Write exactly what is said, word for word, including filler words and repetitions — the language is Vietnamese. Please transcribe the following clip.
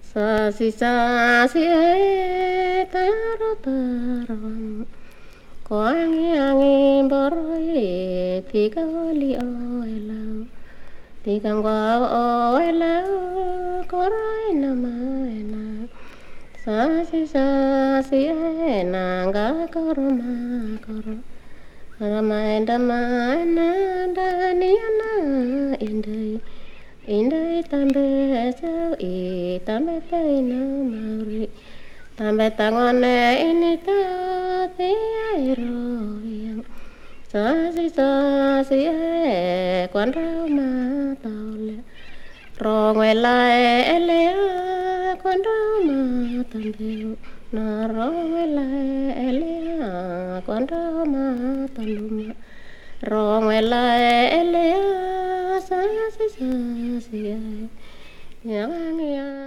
sa si sa si e ta ro ta ro ko angi angi boroi ti ka li o la ti ka ngwa o la ko rai na ma na sa si sa si e na ga ko ro ma ko ro Ramai damai na dani na indai indai tambe sao i tambe tai na mauri tambe tangone ini ta ti ai ro yang sa si sa si e quan rau ma tao le ro ngwe lai ele quan rau ma tambe na ro ngwe lai ele quan rau ma tambe ro ngwe lai ele sa si sa si ai yang ya